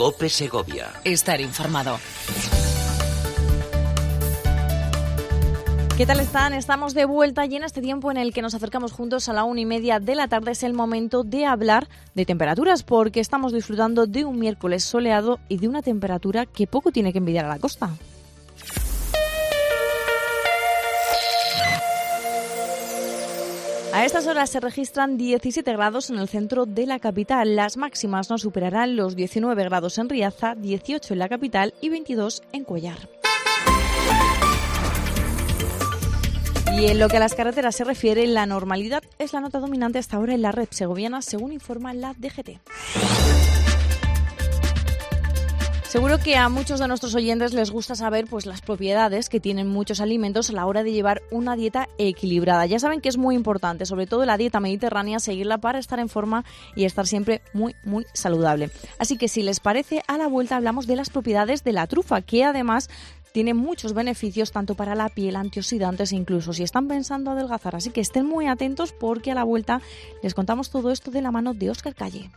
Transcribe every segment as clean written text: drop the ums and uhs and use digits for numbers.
COPE Segovia. Estar informado. ¿Qué tal están? Estamos de vuelta y en este tiempo en el que nos acercamos juntos a la 1:30 de la tarde es el momento de hablar de temperaturas, porque estamos disfrutando de un miércoles soleado y de una temperatura que poco tiene que envidiar a la costa. A estas horas se registran 17 grados en el centro de la capital. Las máximas no superarán los 19 grados en Riaza, 18 en la capital y 22 en Cuéllar. Y en lo que a las carreteras se refiere, la normalidad es la nota dominante hasta ahora en la red segoviana, según informa la DGT. Seguro que a muchos de nuestros oyentes les gusta saber las propiedades que tienen muchos alimentos a la hora de llevar una dieta equilibrada. Ya saben que es muy importante, sobre todo la dieta mediterránea, seguirla para estar en forma y estar siempre muy, muy saludable. Así que si les parece, a la vuelta hablamos de las propiedades de la trufa, que además tiene muchos beneficios tanto para la piel, antioxidantes e incluso si están pensando adelgazar. Así que estén muy atentos porque a la vuelta les contamos todo esto de la mano de Óscar Calle.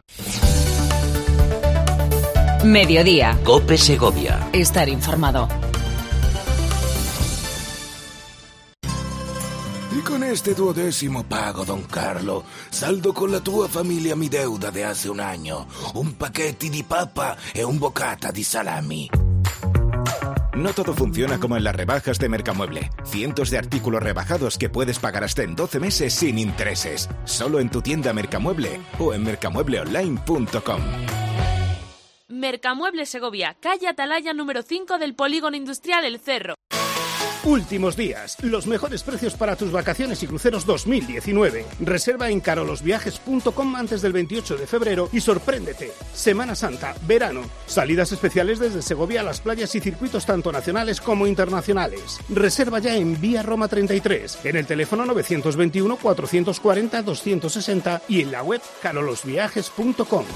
Mediodía. COPE Segovia. Estar informado. Y con este 12º pago, don Carlo, saldo con la tua famiglia mi deuda de hace un año. Un paquete di papa e un bocata di salami. No todo funciona como en las rebajas de Mercamueble. Cientos de artículos rebajados que puedes pagar hasta en 12 meses sin intereses. Solo en tu tienda Mercamueble o en mercamuebleonline.com. Mercamueble Segovia, calle Atalaya número 5 del Polígono Industrial El Cerro. Últimos días, los mejores precios para tus vacaciones y cruceros 2019. Reserva en carolosviajes.com antes del 28 de febrero y sorpréndete. Semana Santa, verano, salidas especiales desde Segovia a las playas y circuitos tanto nacionales como internacionales. Reserva ya en Vía Roma 33, en el teléfono 921 440 260 y en la web carolosviajes.com.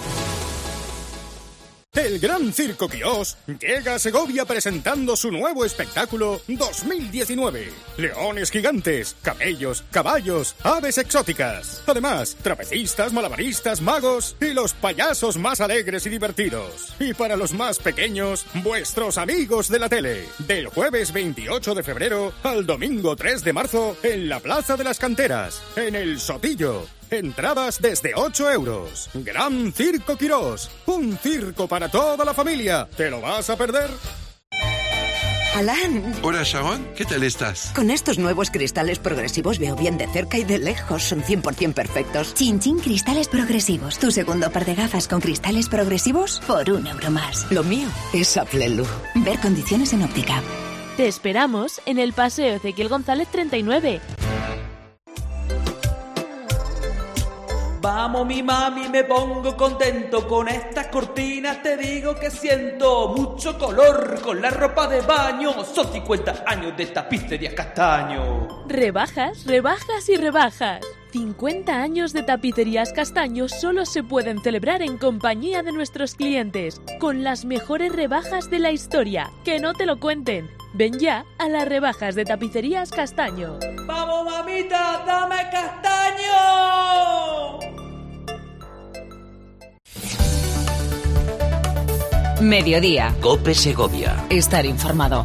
El Gran Circo Quirós llega a Segovia presentando su nuevo espectáculo 2019. Leones gigantes, camellos, caballos, aves exóticas. Además, trapecistas, malabaristas, magos y los payasos más alegres y divertidos. Y para los más pequeños, vuestros amigos de la tele. Del jueves 28 de febrero al domingo 3 de marzo en la Plaza de las Canteras, en El Sotillo. Entradas desde 8 euros. Gran Circo Quirós. Un circo para toda la familia. ¿Te lo vas a perder? Alan. Hola, Sharon. ¿Qué tal estás? Con estos nuevos cristales progresivos veo bien de cerca y de lejos. Son 100% perfectos. Chin Chin Cristales Progresivos. Tu segundo par de gafas con cristales progresivos por 1 euro más. Lo mío es Aplelu. Ver condiciones en óptica. Te esperamos en el Paseo Ezequiel González 39. Vamos mi mami, me pongo contento con estas cortinas, te digo que siento mucho color con la ropa de baño, son 50 años de tapicerías Castaño. Rebajas, rebajas y rebajas. 50 años de tapicerías Castaño solo se pueden celebrar en compañía de nuestros clientes, con las mejores rebajas de la historia. Que no te lo cuenten. Ven ya a las rebajas de tapicerías Castaño. ¡Vamos, mamita, dame castaño! Mediodía. COPE Segovia. Estar informado.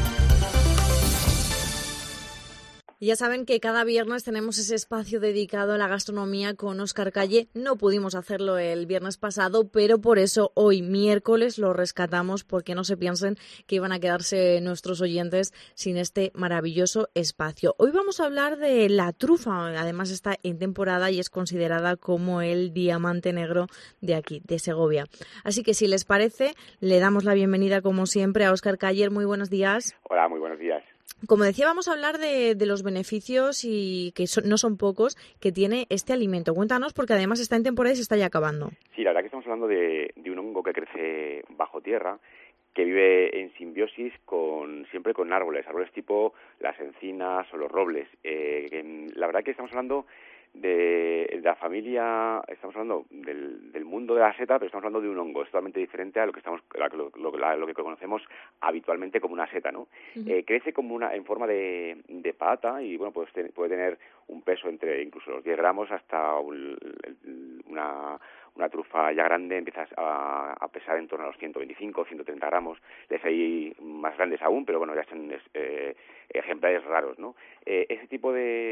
Ya saben que cada viernes tenemos ese espacio dedicado a la gastronomía con Óscar Calle. No pudimos hacerlo el viernes pasado, pero por eso hoy miércoles lo rescatamos, porque no se piensen que iban a quedarse nuestros oyentes sin este maravilloso espacio. Hoy vamos a hablar de la trufa. Además está en temporada y es considerada como el diamante negro de aquí, de Segovia. Así que si les parece, le damos la bienvenida como siempre a Óscar Calle. Muy buenos días. Hola, muy buenos días. Como decía, vamos a hablar de los beneficios y que no son pocos que tiene este alimento. Cuéntanos, porque además está en temporada y se está ya acabando. Sí, la verdad que estamos hablando de un hongo que crece bajo tierra, que vive en simbiosis siempre con árboles tipo las encinas o los robles. La verdad que estamos hablando de la familia, estamos hablando del mundo de la seta, pero estamos hablando de un hongo, es totalmente diferente a lo que lo que conocemos habitualmente como una seta, ¿no? Uh-huh. Crece como en forma de pata y bueno, puede tener un peso entre incluso los 10 gramos hasta una una trufa ya grande empieza a pesar en torno a los 125, 130 gramos. Les hay más grandes aún, pero bueno, ya son ejemplares raros, ¿no? Ese tipo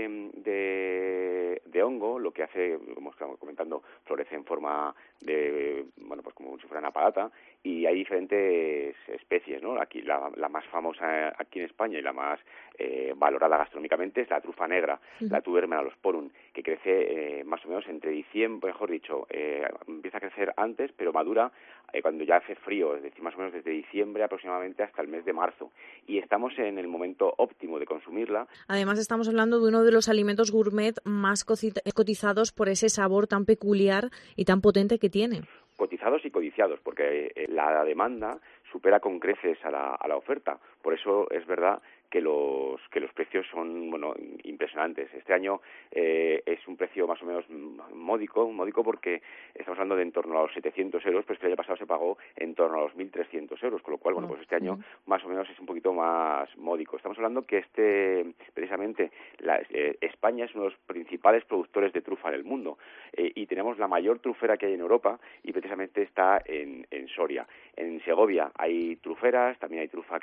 de hongo, lo que hace, como estamos comentando, florece en forma de, bueno, pues como si fuera una patata, y hay diferentes especies, ¿no? Aquí la más famosa aquí en España y la más valorada gastronómicamente es la trufa negra, la Tuber melanosporum, que crece más o menos entre diciembre, mejor dicho, empieza a crecer antes, pero madura cuando ya hace frío, es decir, más o menos desde diciembre aproximadamente hasta el mes de marzo, y estamos en el momento óptimo de consumirla. Además, estamos hablando de uno de los alimentos gourmet más cotizados por ese sabor tan peculiar y tan potente que tiene. Cotizados y codiciados, porque la demanda supera con creces a la oferta. Por eso es verdad que los precios son, bueno, impresionantes. Este año es un precio más o menos módico porque estamos hablando de en torno a los 700 euros, pero este año pasado se pagó en torno a los 1.300 euros, con lo cual, bueno, pues este año más o menos es un poquito más módico. Estamos hablando que precisamente España es uno de los principales productores de trufa en el mundo, y tenemos la mayor trufera que hay en Europa, y precisamente está en Soria. En Segovia hay truferas, también hay trufa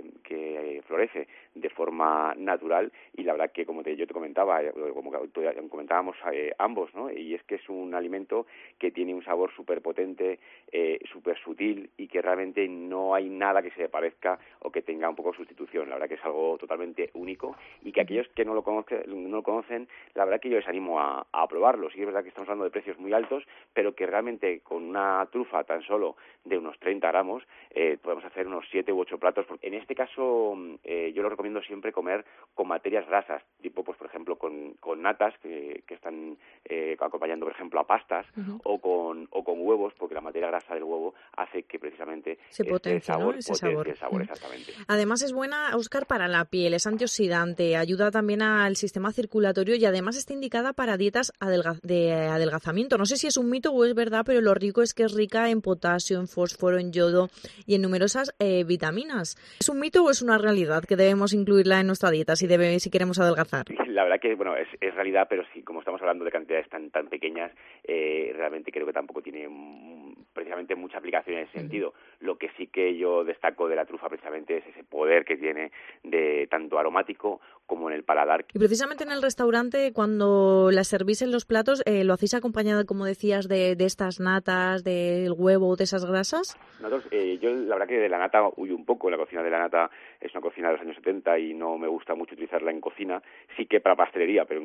que florece de forma natural, y la verdad que como yo te comentaba, como comentábamos ambos, ¿no? Y es que es un alimento que tiene un sabor súper potente, súper sutil, y que realmente no hay nada que se le parezca o que tenga un poco sustitución. La verdad que es algo totalmente único, y que aquellos que no lo conocen, la verdad que yo les animo a probarlo. Sí es verdad que estamos hablando de precios muy altos, pero que realmente con una trufa tan solo de unos 30 gramos podemos hacer unos 7 u 8 platos. En este caso yo lo recomiendo siempre comer con materias grasas, tipo pues por ejemplo con natas que están acompañando por ejemplo a pastas, o con huevos, porque la materia grasa del huevo hace que precisamente se potencie, ¿no? Ese sabor. Exactamente. Además es buena, Óscar, para la piel, es antioxidante, ayuda también al sistema circulatorio, y además está indicada para dietas de adelgazamiento. No sé si es un mito o es verdad, pero lo rico es que es rica en potasio, en fósforo, en yodo y en numerosas vitaminas. ¿Es un mito o es una realidad que debemos incluirla en nuestra dieta si queremos adelgazar? La verdad que bueno, es realidad, pero sí, como estamos hablando de cantidades tan pequeñas, realmente creo que tampoco tiene precisamente mucha aplicación en ese sentido. Lo que sí que yo destaco de la trufa precisamente es ese poder que tiene de tanto aromático como en el paladar. Y precisamente en el restaurante, cuando la servís en los platos, ¿lo hacéis acompañado, como decías, de estas natas, del huevo, de esas grasas? Nosotros, yo la verdad que de la nata huyo un poco. La cocina de la nata es una cocina de los años 70 y no me gusta mucho utilizarla en cocina. Sí que para pastelería, pero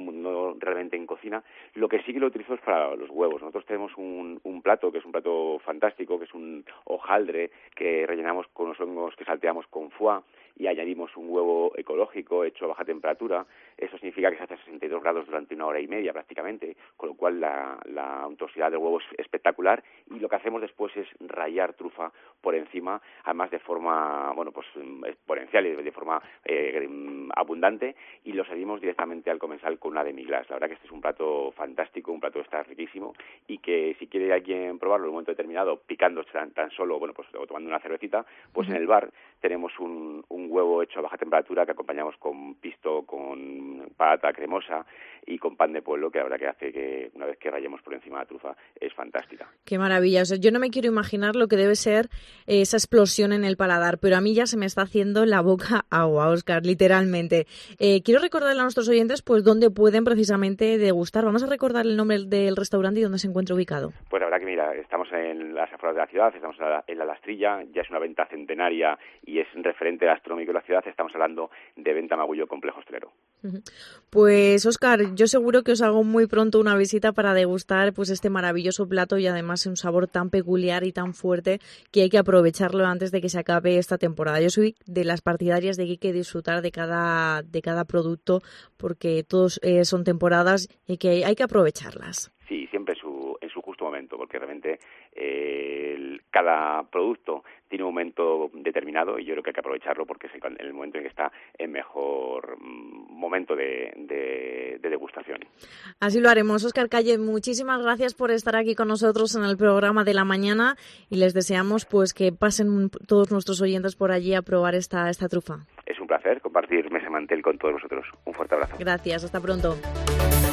no realmente en cocina. Lo que sí que lo utilizo es para los huevos. Nosotros tenemos un plato que es un plato fantástico, que es un hojaldre que rellenamos con los hongos que salteamos con foie, y añadimos un huevo ecológico hecho a baja temperatura. Eso significa que se hace a 62 grados durante 1 hora y media prácticamente, con lo cual la untuosidad del huevo es espectacular, y lo que hacemos después es rallar trufa por encima, además de forma, bueno, pues exponencial y de forma abundante, y lo servimos directamente al comensal con una demi-glace. La verdad que este es un plato fantástico, un plato que está riquísimo, y que si quiere alguien probarlo en un momento determinado, picando tan solo, bueno, pues o tomando una cervecita, pues en el bar tenemos un huevo hecho a baja temperatura que acompañamos con pisto, con patata cremosa y con pan de pueblo, que la verdad que hace que una vez que rayemos por encima la trufa es fantástica. Qué maravilla. O sea, yo no me quiero imaginar lo que debe ser esa explosión en el paladar, pero a mí ya se me está haciendo la boca agua, Óscar, literalmente. Quiero recordarle a nuestros oyentes pues dónde pueden precisamente degustar. Vamos a recordar el nombre del restaurante y dónde se encuentra ubicado. Pues la verdad que mira, estamos en las afueras de la ciudad, estamos en la Lastrilla, ya es una venta centenaria y es un referente gastronómico de la ciudad. Estamos hablando de Venta Magullo Complejo Hostelero. Pues Óscar, yo seguro que os hago muy pronto una visita para degustar pues este maravilloso plato, y además un sabor tan peculiar y tan fuerte que hay que aprovecharlo antes de que se acabe esta temporada. Yo soy de las partidarias de que hay que disfrutar de cada producto, porque todos son temporadas y que hay que aprovecharlas. Sí, siempre en su justo momento, porque realmente cada producto tiene un momento determinado, y yo creo que hay que aprovecharlo porque es el momento en que está en mejor momento de degustación. Así lo haremos. Óscar Calle, muchísimas gracias por estar aquí con nosotros en el programa de la mañana, y les deseamos pues que pasen todos nuestros oyentes por allí a probar esta trufa. Es un placer compartir Mesa Mantel con todos vosotros. Un fuerte abrazo. Gracias, hasta pronto.